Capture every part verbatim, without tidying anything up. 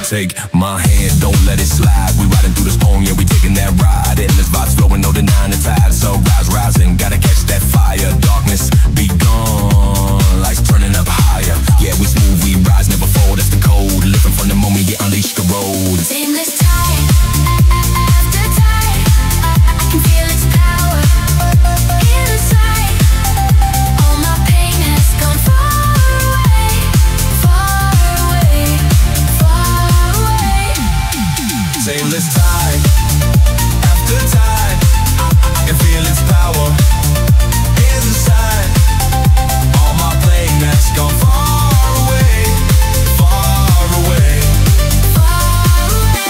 Take my hand, don't let it slide. We riding through the storm, yeah, we taking that ride. Endless vibes flowing, no denying the tide. Sunrise rising, gotta catch that fire. Darkness be gone, lights turning up higher. Yeah, we smooth, we rise, never fall, that's the code. Living from the moment, yeah, unleash the road. Seamless tide, after tide, I can feel its power inside. All my pain has gone far away, far away, far away. Seamless tide, after tide, I can feel its power inside. All my pain has gone far away, far away, Far away.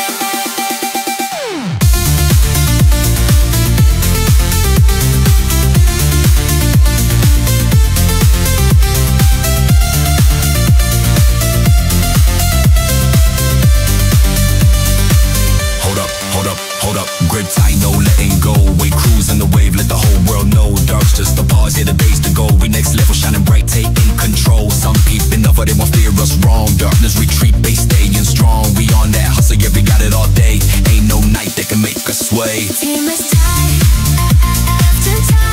Hold up, hold up, hold up. Grip tight, no letting go. We cruising the wave, let the whole world know. Dark's just a pause, here the base to go. We next level, shining bright, taking control. Some peeping over, they won't steer us wrong. Darkness retreat, base staying strong. We on that hustle, yeah, we got it all day. Ain't no night that can make us sway. Seamless tide, after tide.